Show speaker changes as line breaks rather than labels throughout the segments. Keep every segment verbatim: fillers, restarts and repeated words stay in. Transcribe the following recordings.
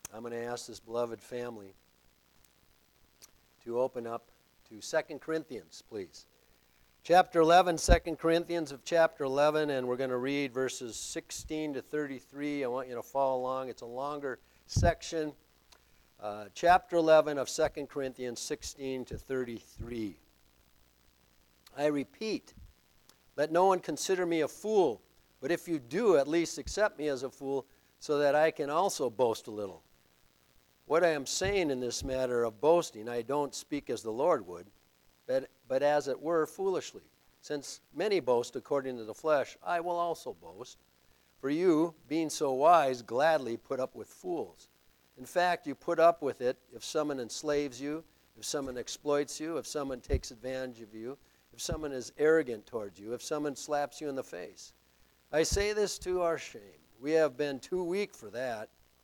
I'm going to ask this beloved family to open up to Second Corinthians, please. Chapter eleven, Second Corinthians of chapter eleven, and we're going to read verses sixteen to thirty-three. I want you to follow along. It's a longer section. Uh, chapter eleven of Second Corinthians, sixteen to thirty-three. I repeat, let no one consider me a fool, but if you do, at least accept me as a fool, so that I can also boast a little. What I am saying in this matter of boasting, I don't speak as the Lord would, but, but as it were foolishly. Since many boast according to the flesh, I will also boast. For you, being so wise, gladly put up with fools. In fact, you put up with it if someone enslaves you, if someone exploits you, if someone takes advantage of you, if someone is arrogant towards you, if someone slaps you in the face. I say this to our shame. We have been too weak for that.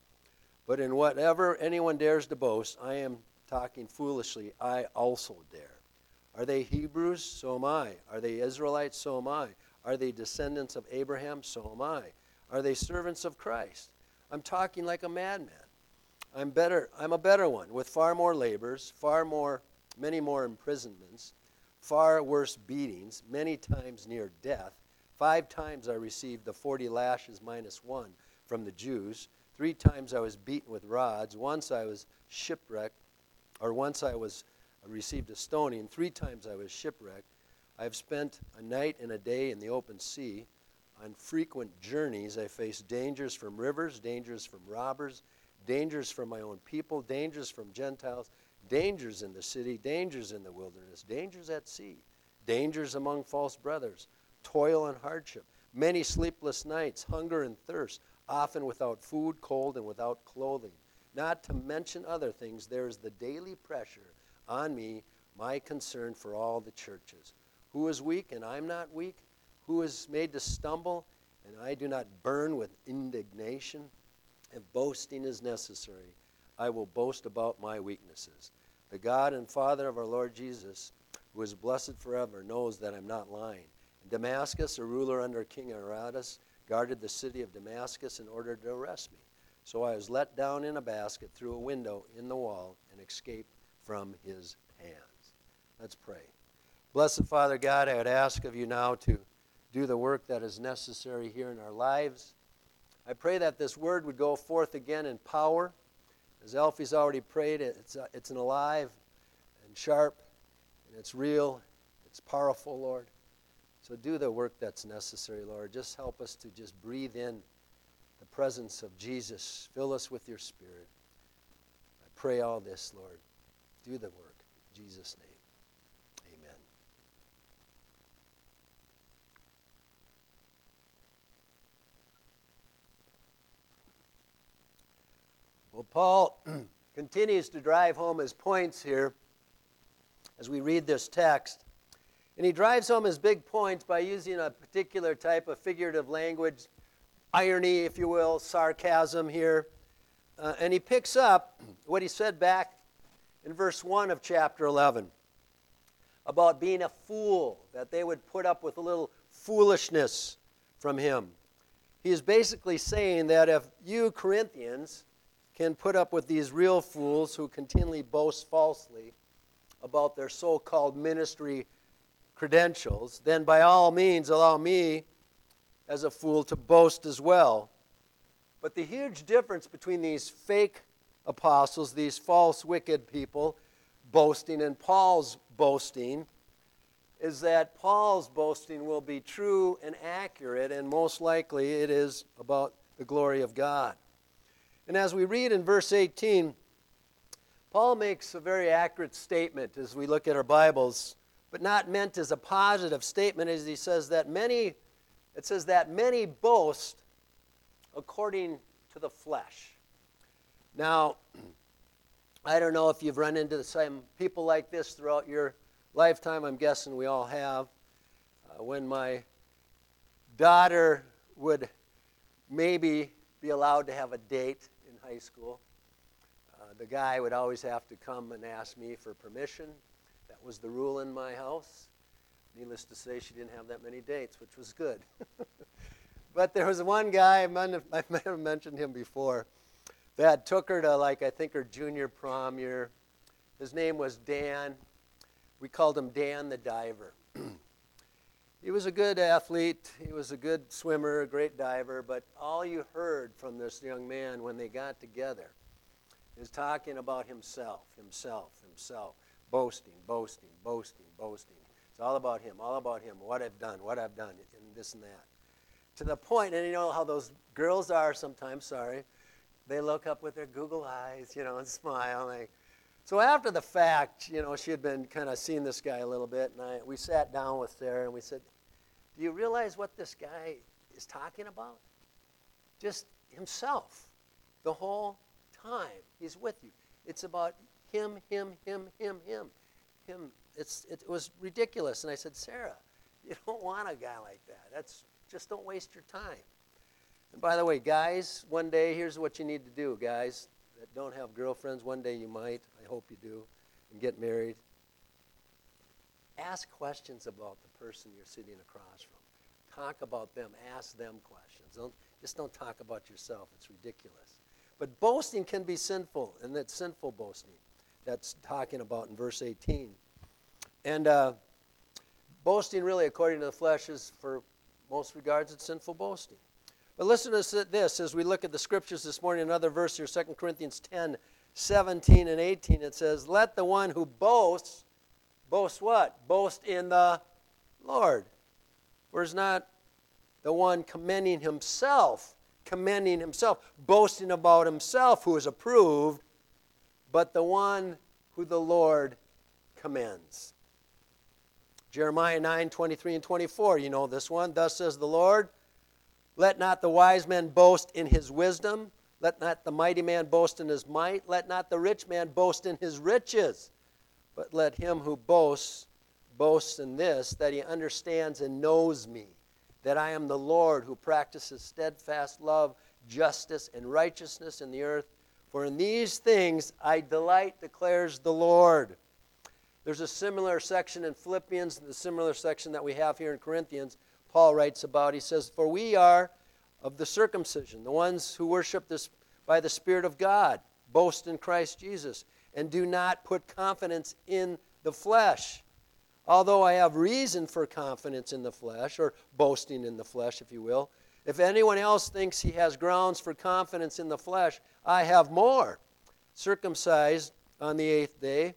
But in whatever anyone dares to boast, I am talking foolishly, I also dare. Are they Hebrews? So am I. Are they Israelites? So am I. Are they descendants of Abraham? So am I. Are they servants of Christ? I'm talking like a madman. I'm better. I'm a better one, with far more labors, far more, many more imprisonments, far worse beatings, many times near death. Five times I received the forty lashes minus one from the Jews. Three times I was beaten with rods. Once I was shipwrecked, or once I was I received a stoning. Three times I was shipwrecked. I have spent a night and a day in the open sea. On frequent journeys, I faced dangers from rivers, dangers from robbers, dangers from my own people, dangers from Gentiles, dangers in the city, dangers in the wilderness, dangers at sea, dangers among false brothers, toil and hardship, many sleepless nights, hunger and thirst, often without food, cold, and without clothing. Not to mention other things, there is the daily pressure on me, my concern for all the churches. Who is weak and I'm not weak? Who is made to stumble and I do not burn with indignation? If boasting is necessary, I will boast about my weaknesses. The God and Father of our Lord Jesus, who is blessed forever, knows that I'm not lying. In Damascus, a ruler under King Aretas guarded the city of Damascus in order to arrest me. So I was let down in a basket through a window in the wall and escaped from his hands. Let's pray. Blessed Father God, I would ask of you now to do the work that is necessary here in our lives. I pray that this word would go forth again in power. As Elfie's already prayed, it's, uh, it's an alive and sharp, and it's real, it's powerful, Lord. So do the work that's necessary, Lord. Just help us to just breathe in the presence of Jesus. Fill us with your Spirit. I pray all this, Lord. Do the work. In Jesus' name, amen. Well, Paul continues to drive home his points here as we read this text. And he drives home his big points by using a particular type of figurative language, irony, if you will, sarcasm here. Uh, and he picks up what he said back in verse one of chapter eleven about being a fool, that they would put up with a little foolishness from him. He is basically saying that if you Corinthians can put up with these real fools who continually boast falsely about their so-called ministry credentials, then by all means allow me as a fool to boast as well. But the huge difference between these fake apostles, these false wicked people boasting, and Paul's boasting is that Paul's boasting will be true and accurate, and most likely it is about the glory of God. And as we read in verse eighteen, Paul makes a very accurate statement as we look at our Bibles, but not meant as a positive statement, as he says that many, it says that many boast according to the flesh. Now, I don't know if you've run into some people like this throughout your lifetime. I'm guessing we all have. Uh, when my daughter would maybe be allowed to have a date in high school, uh, the guy would always have to come and ask me for permission. That was the rule in my house. Needless to say, she didn't have that many dates, which was good. But there was one guy, I might have mentioned him before, that took her to, like, I think her junior prom year. His name was Dan. We called him Dan the Diver. He was a good athlete. He was a good swimmer, a great diver. But all you heard from this young man when they got together is talking about himself, himself, himself, boasting, boasting, boasting, boasting. It's all about him, all about him, what I've done, what I've done, and this and that. To the point, and you know how those girls are sometimes, sorry, they look up with their Google eyes, you know, and smile. And they, so after the fact, you know, she had been kind of seeing this guy a little bit, and I, we sat down with Sarah and we said, do you realize what this guy is talking about? Just himself, the whole time he's with you. It's about him, him, him, him, him, him. It's, it was ridiculous. And I said, Sarah, you don't want a guy like that. That's just don't waste your time. And by the way, guys, one day, here's what you need to do, guys that don't have girlfriends. One day you might. I hope you do. And get married. Ask questions about the person you're sitting across from. Talk about them. Ask them questions. Don't, just don't talk about yourself. It's ridiculous. But boasting can be sinful, and that's sinful boasting. That's talking about in verse eighteen. And uh, boasting really, according to the flesh, is for most regards, it's sinful boasting. But listen to this as we look at the scriptures this morning, another verse here, Second Corinthians ten, seventeen and eighteen. It says, let the one who boasts, boast what? Boast in the Lord. For is not the one commending himself, commending himself, boasting about himself who is approved, but the one who the Lord commends. Jeremiah nine, twenty-three and twenty-four, you know this one. Thus says the Lord, let not the wise man boast in his wisdom. Let not the mighty man boast in his might. Let not the rich man boast in his riches. But let him who boasts, boast in this, that he understands and knows me, that I am the Lord who practices steadfast love, justice, and righteousness in the earth. For in these things I delight, declares the Lord. There's a similar section in Philippians, the similar section that we have here in Corinthians. Paul writes about, he says, for we are of the circumcision, the ones who worship this by the Spirit of God, boast in Christ Jesus, and do not put confidence in the flesh. Although I have reason for confidence in the flesh, or boasting in the flesh, if you will, if anyone else thinks he has grounds for confidence in the flesh, I have more. Circumcised on the eighth day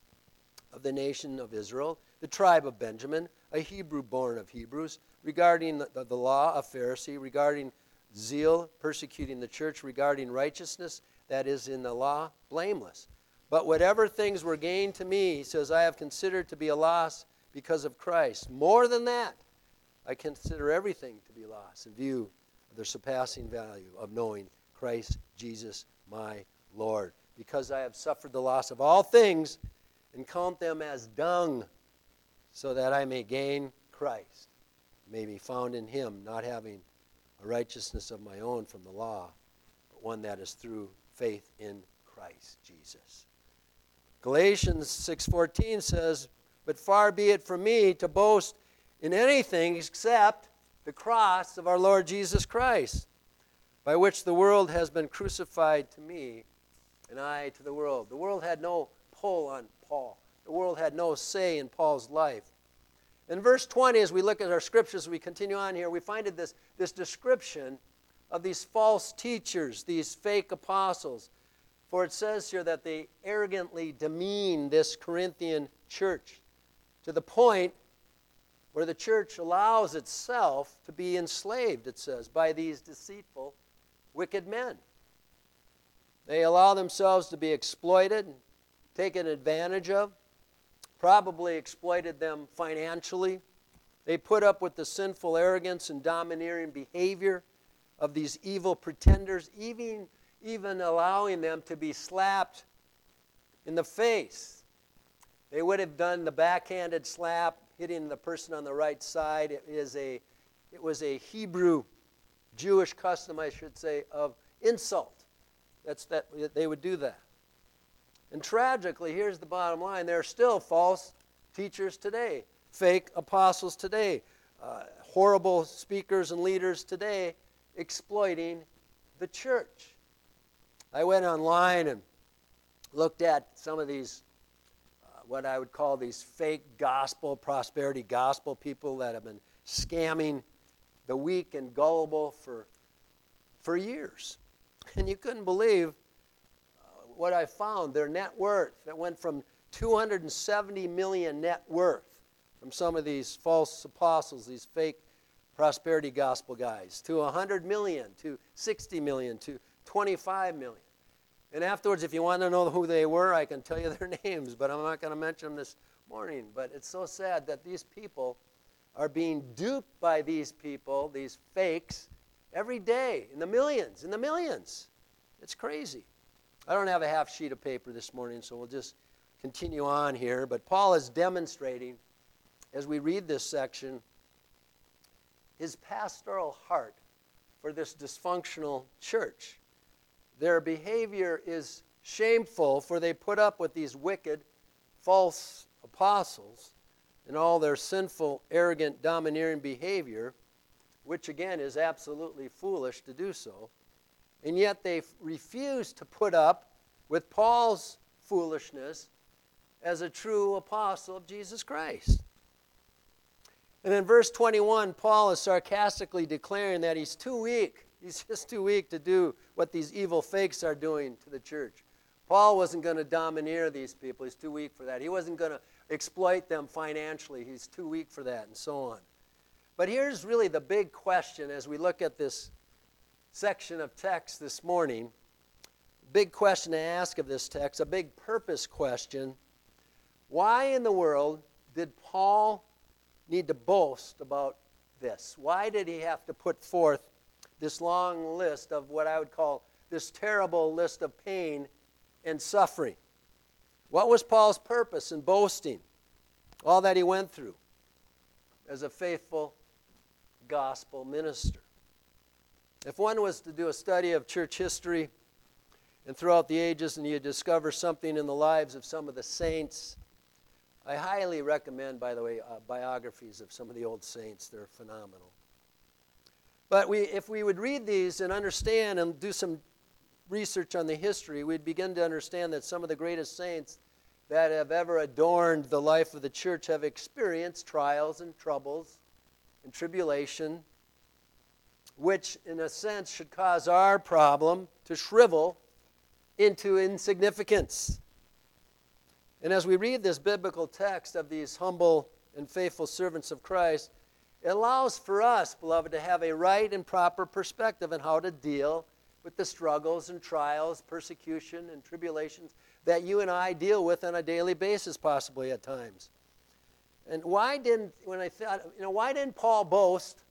of the nation of Israel, the tribe of Benjamin, a Hebrew born of Hebrews, regarding the, the, the law, a Pharisee, regarding zeal, persecuting the church, regarding righteousness, that is in the law, blameless. But whatever things were gained to me, he says, I have considered to be a loss because of Christ. More than that, I consider everything to be loss in view of the surpassing value of knowing Christ Jesus my Lord. Because I have suffered the loss of all things and count them as dung, so that I may gain Christ, may be found in him, not having a righteousness of my own from the law, but one that is through faith in Christ Jesus. Galatians six fourteen says, but far be it from me to boast in anything except the cross of our Lord Jesus Christ, by which the world has been crucified to me, and I to the world. The world had no pull on Paul. The world had no say in Paul's life. In verse twenty, as we look at our scriptures, we continue on here, we find this, this description of these false teachers, these fake apostles. For it says here that they arrogantly demean this Corinthian church to the point where the church allows itself to be enslaved, it says, by these deceitful, wicked men. They allow themselves to be exploited, taken advantage of, probably exploited them financially. They put up with the sinful arrogance and domineering behavior of these evil pretenders, even, even allowing them to be slapped in the face. They would have done the backhanded slap, hitting the person on the right side. It is a, it was a Hebrew, Jewish custom, I should say, of insult. That's that they would do that. And tragically, here's the bottom line, there are still false teachers today, fake apostles today, uh, horrible speakers and leaders today exploiting the church. I went online and looked at some of these, uh, what I would call these fake gospel, prosperity gospel people that have been scamming the weak and gullible for, for years. And you couldn't believe uh, what I found, their net worth. That went from two hundred seventy million net worth from some of these false apostles, these fake prosperity gospel guys, to one hundred million, to sixty million, to twenty-five million. And afterwards, if you want to know who they were, I can tell you their names, but I'm not going to mention them this morning. But it's so sad that these people are being duped by these people, these fakes, every day, in the millions, in the millions. It's crazy. I don't have a half sheet of paper this morning, so we'll just continue on here. But Paul is demonstrating, as we read this section, his pastoral heart for this dysfunctional church. Their behavior is shameful, for they put up with these wicked, false apostles and all their sinful, arrogant, domineering behavior, which again is absolutely foolish to do so. And yet they refuse to put up with Paul's foolishness as a true apostle of Jesus Christ. And in verse twenty-one, Paul is sarcastically declaring that he's too weak. He's just too weak to do what these evil fakes are doing to the church. Paul wasn't going to domineer these people. He's too weak for that. He wasn't going to exploit them financially. He's too weak for that, and so on. But here's really the big question as we look at this section of text this morning. Big question to ask of this text, a big purpose question. Why in the world did Paul need to boast about this? Why did he have to put forth this long list of what I would call this terrible list of pain and suffering? What was Paul's purpose in boasting all that he went through as a faithful gospel minister? If one was to do a study of church history and throughout the ages and you discover something in the lives of some of the saints, I highly recommend, by the way, uh, biographies of some of the old saints. They're phenomenal. But we, if we would read these and understand and do some research on the history, we'd begin to understand that some of the greatest saints that have ever adorned the life of the church have experienced trials and troubles and tribulation, which in a sense should cause our problem to shrivel into insignificance. And as we read this biblical text of these humble and faithful servants of Christ, it allows for us, beloved, to have a right and proper perspective on how to deal with the struggles and trials, persecution and tribulations that you and I deal with on a daily basis, possibly at times. And why didn't, when I thought, you know, why didn't Paul boast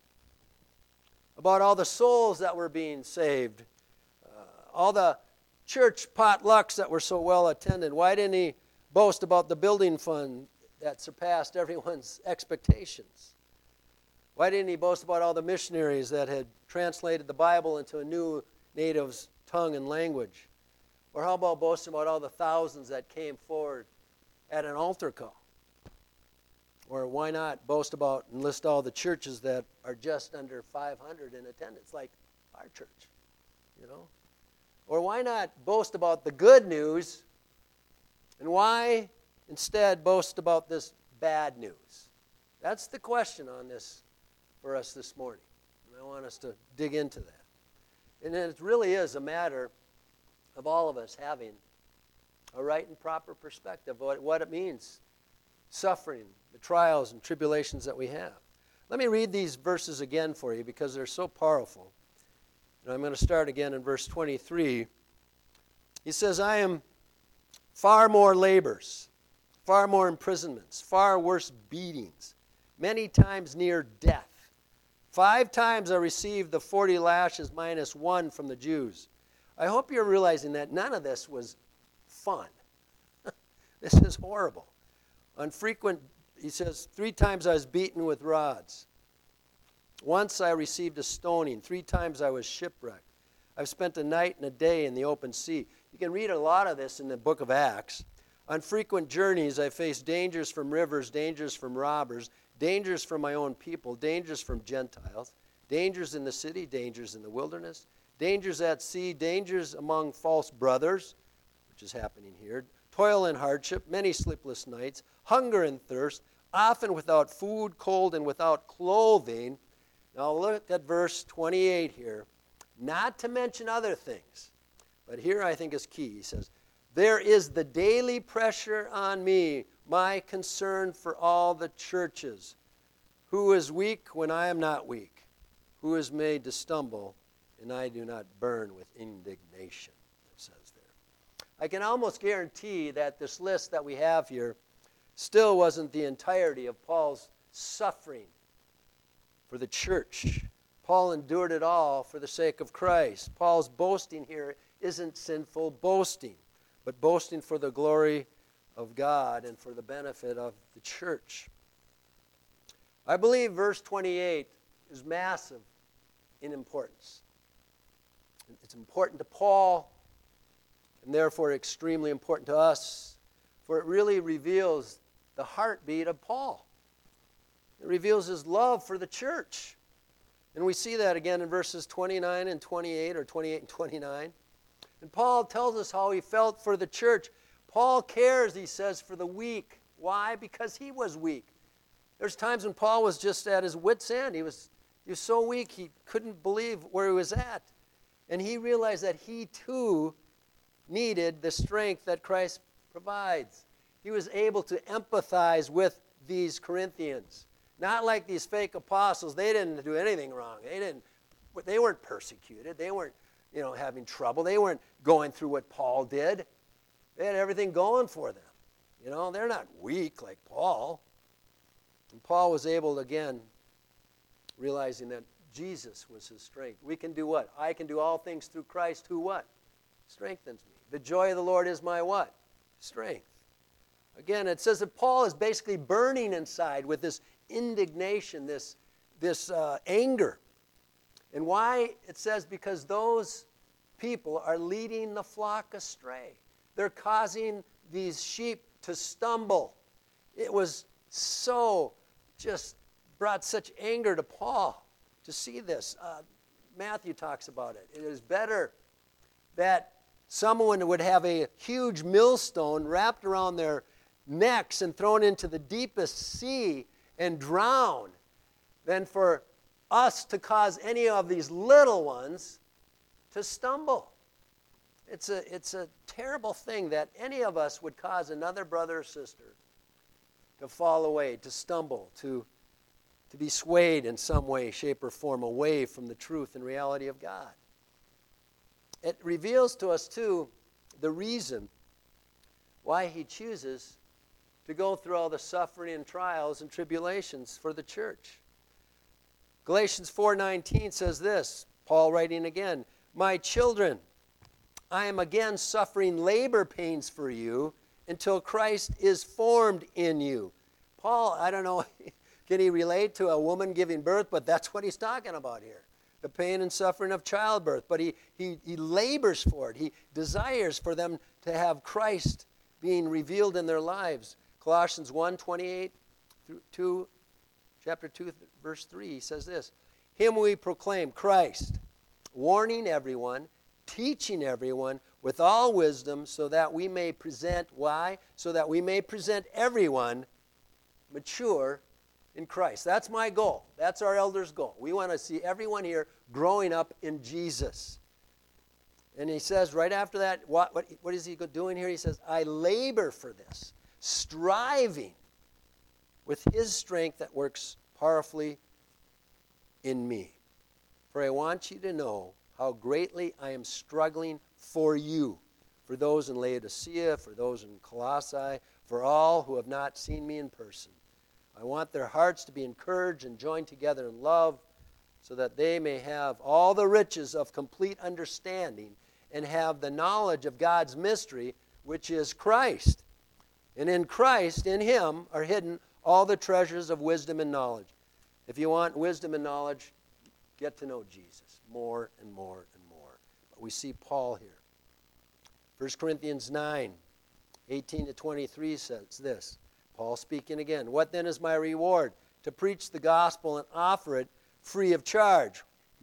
about all the souls that were being saved, uh, all the church potlucks that were so well attended? Why didn't he boast about the building fund that surpassed everyone's expectations? Why didn't he boast about all the missionaries that had translated the Bible into a new native's tongue and language? Or how about boasting about all the thousands that came forward at an altar call? Or why not boast about and list all the churches that are just under five hundred in attendance, like our church, you know? Or why not boast about the good news, and why instead boast about this bad news? That's the question on this for us this morning. And I want us to dig into that. And it really is a matter of all of us having a right and proper perspective of what, what it means, suffering, the trials and tribulations that we have. Let me read these verses again for you because they're so powerful. And I'm going to start again in verse twenty-three. He says, I am far more labors, far more imprisonments, far worse beatings, many times near death. Five times I received the forty lashes minus one from the Jews. I hope you're realizing that none of this was fun. This is horrible. On frequent, he says, three times I was beaten with rods. Once I received a stoning. Three times I was shipwrecked. I've spent a night and a day in the open sea. You can read a lot of this in the book of Acts. On frequent journeys, I faced dangers from rivers, dangers from robbers, dangers from my own people, dangers from Gentiles, dangers in the city, dangers in the wilderness, dangers at sea, dangers among false brothers, which is happening here, toil and hardship, many sleepless nights, hunger and thirst, often without food, cold, and without clothing. Now look at verse twenty-eight here. Not to mention other things, but here I think is key. He says, there is the daily pressure on me, my concern for all the churches. Who is weak when I am not weak? Who is made to stumble, and I do not burn with indignation, it says there. I can almost guarantee that this list that we have here still wasn't the entirety of Paul's suffering for the church. Paul endured it all for the sake of Christ. Paul's boasting here isn't sinful boasting, but boasting for the glory of God and for the benefit of the church. I believe verse twenty-eight is massive in importance. It's important to Paul, and therefore extremely important to us, for it really reveals the heartbeat of Paul. It reveals his love for the church. And we see that again in verses twenty-nine and twenty-eight, or twenty-eight and twenty-nine. And Paul tells us how he felt for the church. Paul cares, he says, for the weak. Why? Because he was weak. There's times when Paul was just at his wit's end. He was, he was so weak he couldn't believe where he was at. And he realized that he too needed the strength that Christ provides. He was able to empathize with these Corinthians. Not like these fake apostles. They didn't do anything wrong. They didn't. They weren't persecuted. They weren't, you know, having trouble. They weren't going through what Paul did. They had everything going for them. You know, they're not weak like Paul. And Paul was able, again, realizing that Jesus was his strength. We can do what? I can do all things through Christ who what? Strengthens me. The joy of the Lord is my what? Strength. Again, it says that Paul is basically burning inside with this indignation, this, this uh, anger. And why? It says because those people are leading the flock astray. They're causing these sheep to stumble. It was so just brought such anger to Paul to see this. Uh, Matthew talks about it. It is better that someone would have a huge millstone wrapped around their necks and thrown into the deepest sea and drown than for us to cause any of these little ones to stumble. It's a, it's a terrible thing that any of us would cause another brother or sister to fall away, to stumble, to, to be swayed in some way, shape, or form away from the truth and reality of God. It reveals to us, too, the reason why he chooses to go through all the suffering and trials and tribulations for the church. Galatians four nineteen says this, Paul writing again, "My children, I am again suffering labor pains for you until Christ is formed in you." Paul, I don't know, can he relate to a woman giving birth? But that's what he's talking about here. The pain and suffering of childbirth. But he, he, he labors for it. He desires for them to have Christ being revealed in their lives. Colossians one twenty-eight through two, chapter two, verse three, he says this, "Him we proclaim, Christ, warning everyone, teaching everyone with all wisdom, so that we may present," why? "So that we may present everyone mature in Christ." That's my goal. That's our elders' goal. We want to see everyone here growing up in Jesus. And he says right after that, what, what, what is he doing here? He says, "I labor for this, striving with his strength that works powerfully in me. For I want you to know how greatly I am struggling for you, for those in Laodicea, for those in Colossae, for all who have not seen me in person. I want their hearts to be encouraged and joined together in love, so that they may have all the riches of complete understanding and have the knowledge of God's mystery, which is Christ. And in Christ, in him, are hidden all the treasures of wisdom and knowledge." If you want wisdom and knowledge, get to know Jesus more and more and more. But we see Paul here. First Corinthians nine, eighteen to twenty-three says this. Paul speaking again, "What then is my reward? To preach the gospel and offer it free of charge." He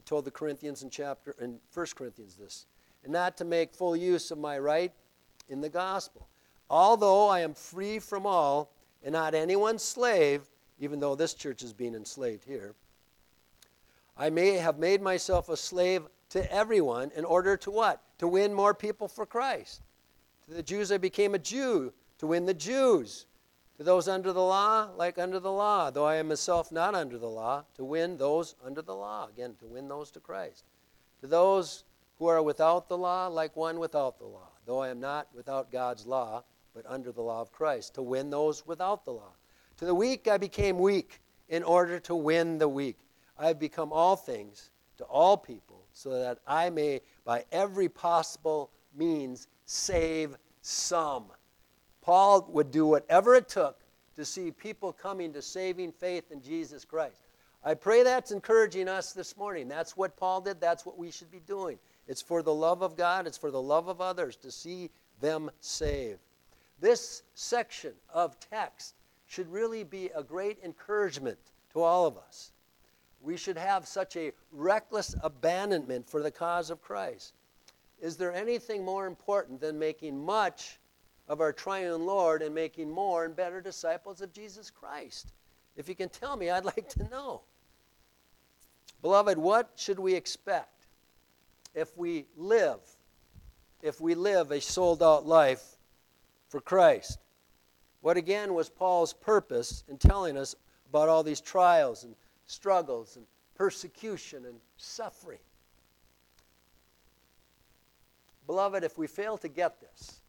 told the Corinthians in chapter in First Corinthians this, and not to make full use of my right in the gospel. Although I am free from all and not anyone's slave, even though this church is being enslaved here, I may have made myself a slave to everyone in order to what? To win more people for Christ. To the Jews I became a Jew to win the Jews. To those under the law, like under the law, though I am myself not under the law, to win those under the law. Again, to win those to Christ. To those who are without the law, like one without the law, though I am not without God's law, but under the law of Christ, to win those without the law. To the weak I became weak in order to win the weak. I have become all things to all people, so that I may by every possible means save some. Paul would do whatever it took to see people coming to saving faith in Jesus Christ. I pray that's encouraging us this morning. That's what Paul did. That's what we should be doing. It's for the love of God. It's for the love of others to see them saved. This section of text should really be a great encouragement to all of us. We should have such a reckless abandonment for the cause of Christ. Is there anything more important than making much of our triune Lord and making more and better disciples of Jesus Christ? If you can tell me, I'd like to know. Beloved, what should we expect if we live, if we live a sold-out life for Christ? What again was Paul's purpose in telling us about all these trials and struggles and persecution and suffering? Beloved, if we fail to get this,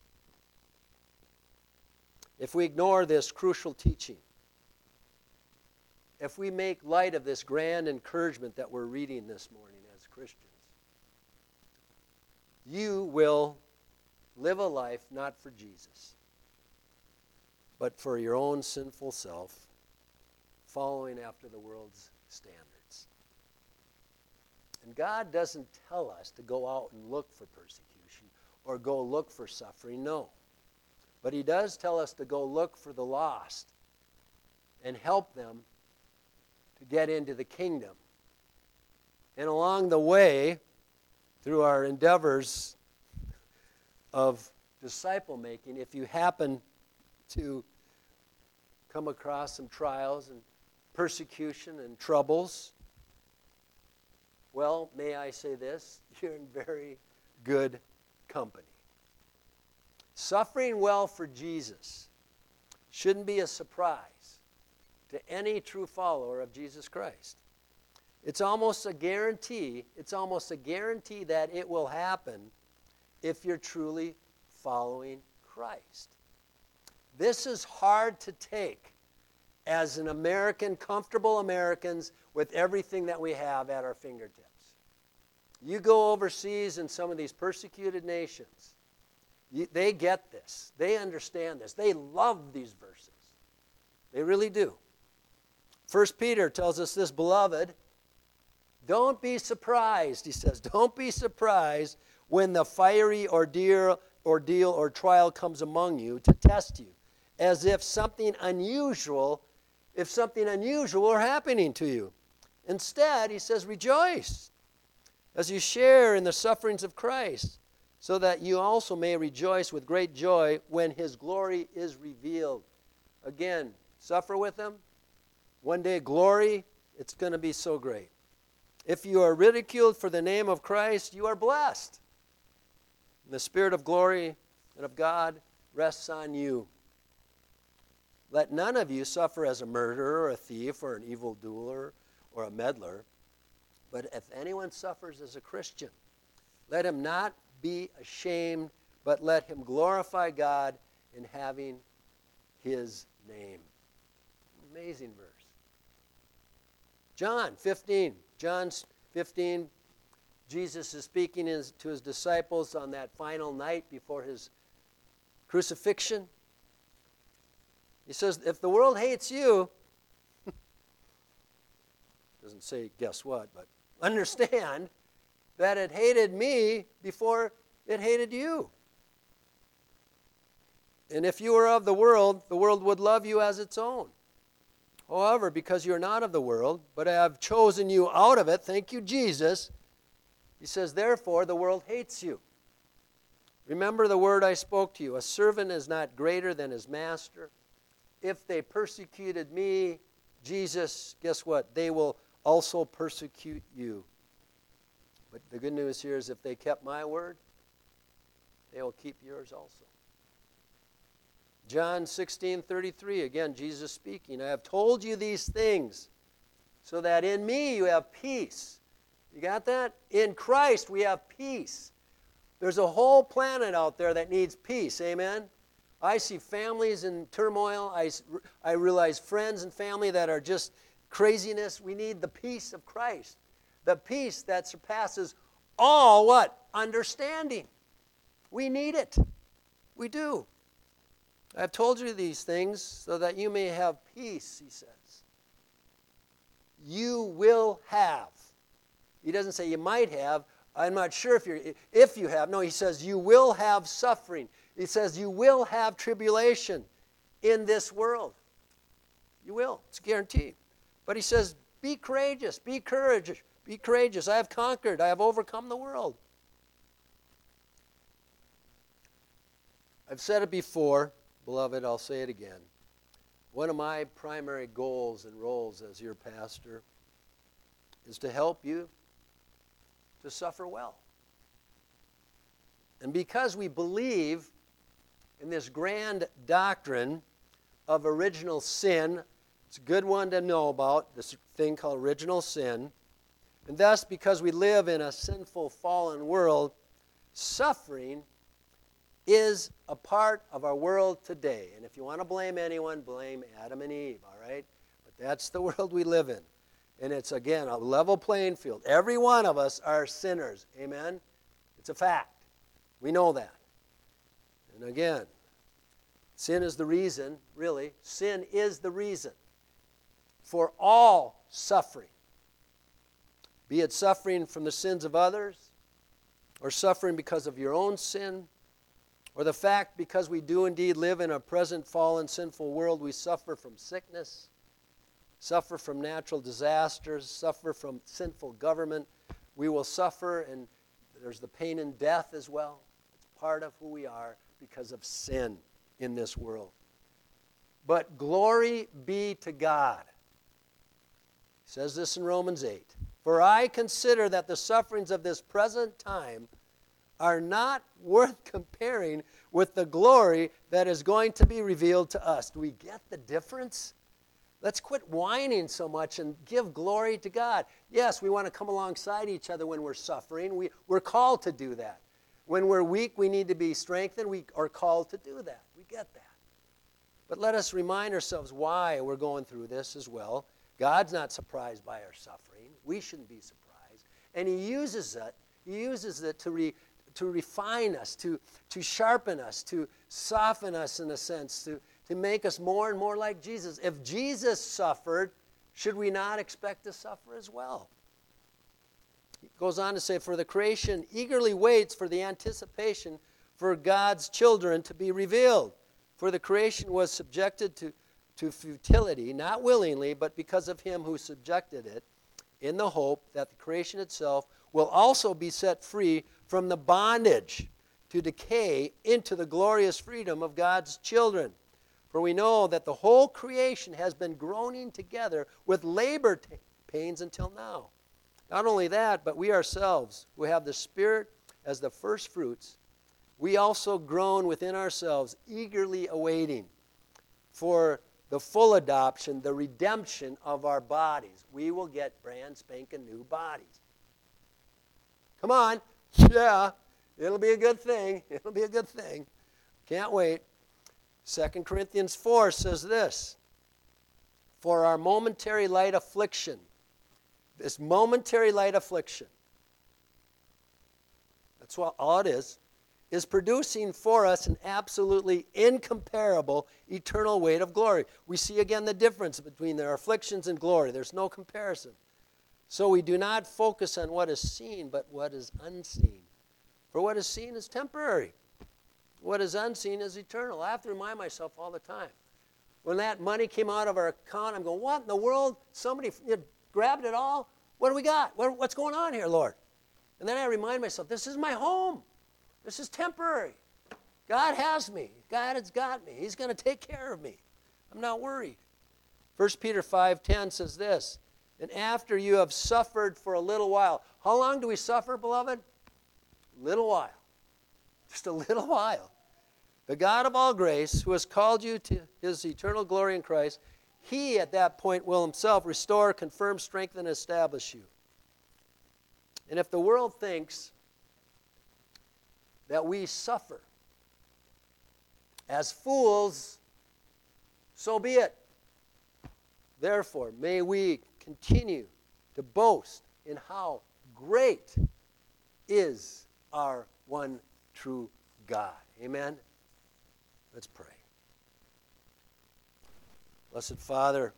if we ignore this crucial teaching, if we make light of this grand encouragement that we're reading this morning as Christians, you will live a life not for Jesus, but for your own sinful self, following after the world's standards. And God doesn't tell us to go out and look for persecution or go look for suffering, no. But he does tell us to go look for the lost and help them to get into the kingdom. And along the way, through our endeavors of disciple making, if you happen to come across some trials and persecution and troubles, well, may I say this? You're in very good company. Suffering well for Jesus shouldn't be a surprise to any true follower of Jesus Christ. It's almost a guarantee, it's almost a guarantee that it will happen if you're truly following Christ. This is hard to take as an American, comfortable Americans with everything that we have at our fingertips. You go overseas in some of these persecuted nations, you, they get this. They understand this. They love these verses. They really do. First Peter tells us this, beloved, don't be surprised, he says, don't be surprised when the fiery ordeal, ordeal or trial comes among you to test you, as if something unusual, if something unusual were happening to you. Instead, he says, rejoice as you share in the sufferings of Christ, so that you also may rejoice with great joy when his glory is revealed. Again, suffer with him. One day, glory, it's going to be so great. If you are ridiculed for the name of Christ, you are blessed. And the Spirit of glory and of God rests on you. Let none of you suffer as a murderer, or a thief, or an evildoer, or a meddler. But if anyone suffers as a Christian, let him not be ashamed, but let him glorify God in having his name. Amazing verse. John fifteen. John fifteen, Jesus is speaking his, to his disciples on that final night before his crucifixion. He says, if the world hates you, doesn't say guess what, but understand that it hated me before it hated you. And if you were of the world, the world would love you as its own. However, because you are not of the world, but I have chosen you out of it, thank you, Jesus, he says, therefore the world hates you. Remember the word I spoke to you. A servant is not greater than his master. If they persecuted me, Jesus, guess what? They will also persecute you. But the good news here is if they kept my word, they will keep yours also. John sixteen thirty-three, again, Jesus speaking. I have told you these things so that in me you have peace. You got that? In Christ we have peace. There's a whole planet out there that needs peace. Amen? I see families in turmoil. I, I realize friends and family that are just craziness. We need the peace of Christ. The peace that surpasses all what? Understanding. We need it. We do. I've told you these things so that you may have peace, he says. You will have. He doesn't say you might have. I'm not sure if you're if you have. No, he says you will have suffering. He says you will have tribulation in this world. You will. It's guaranteed. But he says, be courageous, be courageous, be courageous. I have conquered. I have overcome the world. I've said it before. Beloved, I'll say it again. One of my primary goals and roles as your pastor is to help you to suffer well. And because we believe in this grand doctrine of original sin, it's a good one to know about, this thing called original sin, and thus because we live in a sinful, fallen world, suffering is a part of our world today. And if you want to blame anyone, blame Adam and Eve, all right? But that's the world we live in. And it's, again, a level playing field. Every one of us are sinners, amen? It's a fact. We know that. And again, sin is the reason, really, sin is the reason for all suffering. Be it suffering from the sins of others, or suffering because of your own sin, or the fact because we do indeed live in a present fallen sinful world, we suffer from sickness, suffer from natural disasters, suffer from sinful government. We will suffer, and there's the pain and death as well. It's part of who we are because of sin in this world. But glory be to God. He says this in Romans eight. For I consider that the sufferings of this present time are not worth comparing with the glory that is going to be revealed to us. Do we get the difference? Let's quit whining so much and give glory to God. Yes, we want to come alongside each other when we're suffering. We, we're called to do that. When we're weak, we need to be strengthened. We are called to do that. We get that. But let us remind ourselves why we're going through this as well. God's not surprised by our suffering. We shouldn't be surprised. And he uses it. He uses it to re, to refine us, to, to sharpen us, to soften us in a sense, to, to make us more and more like Jesus. If Jesus suffered, should we not expect to suffer as well? He goes on to say, for the creation eagerly waits for the anticipation for God's children to be revealed. For the creation was subjected to, to futility, not willingly, but because of him who subjected it, in the hope that the creation itself will also be set free from the bondage to decay into the glorious freedom of God's children. For we know that the whole creation has been groaning together with labor t- pains until now. Not only that, but we ourselves, who have the Spirit as the first fruits, we also groan within ourselves, eagerly awaiting for the full adoption, the redemption of our bodies. We will get brand spanking new bodies. Come on. Yeah, it'll be a good thing. It'll be a good thing. Can't wait. Second Corinthians four says this, for our momentary light affliction, this momentary light affliction, that's what all it is, is producing for us an absolutely incomparable eternal weight of glory. We see again the difference between their afflictions and glory. There's no comparison. So we do not focus on what is seen, but what is unseen. For what is seen is temporary. What is unseen is eternal. I have to remind myself all the time. When that money came out of our account, I'm going, what in the world? Somebody you know, grabbed it all? What do we got? What, what's going on here, Lord? And then I remind myself, this is my home. This is temporary. God has me. God has got me. He's going to take care of me. I'm not worried. First Peter five ten says this, and after you have suffered for a little while. How long do we suffer, beloved? A little while. Just a little while. The God of all grace, who has called you to his eternal glory in Christ, he at that point will himself restore, confirm, strengthen, and establish you. And if the world thinks that we suffer as fools, so be it. Therefore, may we continue to boast in how great is our one true God. Amen? Let's pray. Blessed Father,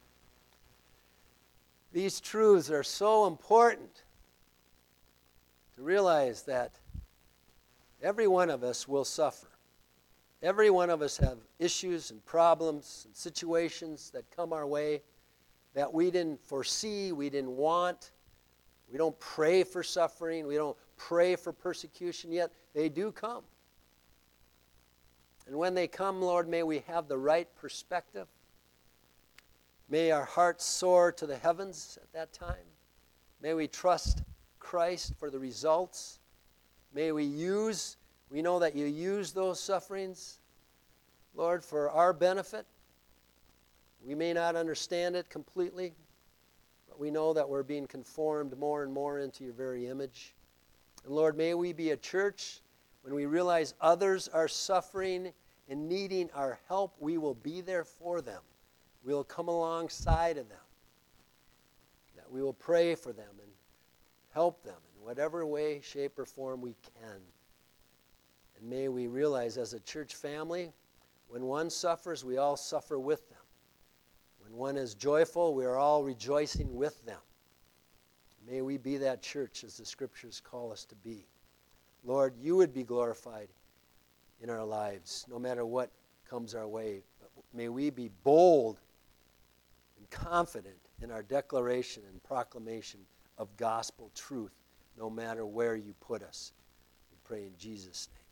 these truths are so important to realize that every one of us will suffer. Every one of us have issues and problems and situations that come our way that we didn't foresee, we didn't want. We don't pray for suffering. We don't pray for persecution, yet they do come. And when they come, Lord, may we have the right perspective. May our hearts soar to the heavens at that time. May we trust Christ for the results. May we use, we know that you use those sufferings, Lord, for our benefit. We may not understand it completely, but we know that we're being conformed more and more into your very image. And Lord, may we be a church, when we realize others are suffering and needing our help, we will be there for them. We will come alongside of them. That we will pray for them and help them in whatever way, shape, or form we can. And may we realize as a church family, when one suffers, we all suffer with them. When one is joyful, we are all rejoicing with them. May we be that church as the Scriptures call us to be. Lord, you would be glorified in our lives, no matter what comes our way. But may we be bold and confident in our declaration and proclamation of gospel truth, no matter where you put us. We pray in Jesus' name.